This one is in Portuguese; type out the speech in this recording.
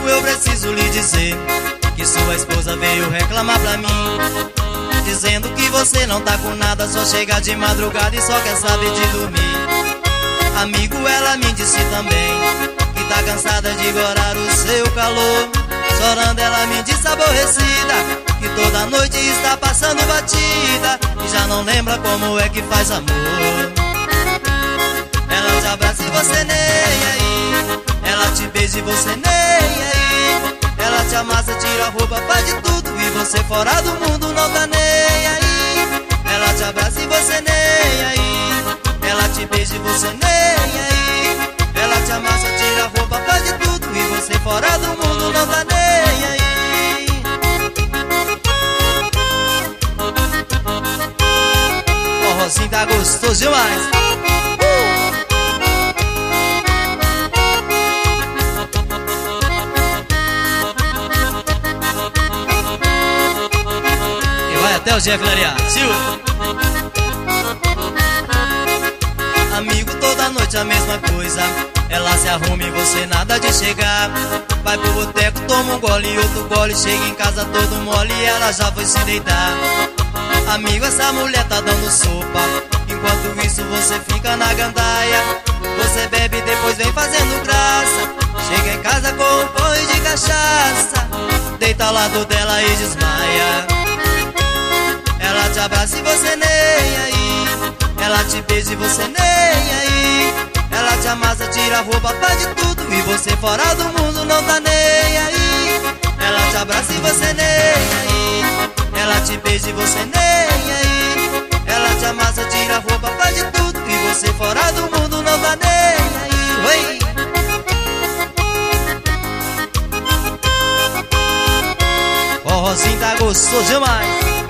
eu preciso lhe dizer que sua esposa veio reclamar pra mim, dizendo que você não tá com nada, só chega de madrugada e só quer saber de dormir. Amigo, ela me disse também que tá cansada de gorar o seu calor. Chorando ela me disse aborrecida que toda noite está passando batida e já não lembra como é que faz amor. Ela te abraça e você nem aí, ela te beija e você nem aí, ela te amassa, tira a roupa, faz de tudo e você fora do mundo não tá nem aí. Ela te abraça e você nem aí, ela te beija e você nem aí, ela te amassa, tira a roupa, faz de tudo e você fora do mundo não tá nem aí. Forrozinho tá gostoso demais. E vai até o dia clarear. Amigo, toda noite a mesma coisa, ela se arruma e você nada de chegar. Vai pro boteco, toma um gole e outro gole, chega em casa todo mole e ela já foi se deitar. Amigo, essa mulher tá dando sopa, enquanto isso você fica na gandaia. Você bebe e depois vem fazendo graça, chega em casa com um banho de cachaça, deita ao lado dela e desmaia. Ela te abraça e você nem aí, ela te beija e você nem aí, ela te amassa, tira a roupa, faz de tudo e você fora do mundo não tá nem aí. Ela te abraça e você nem aí, ela te beija e você nem aí, ela te amassa, tira a roupa, faz de tudo e você fora do mundo não tá nem aí. Oi. Forrozinho tá gostoso demais.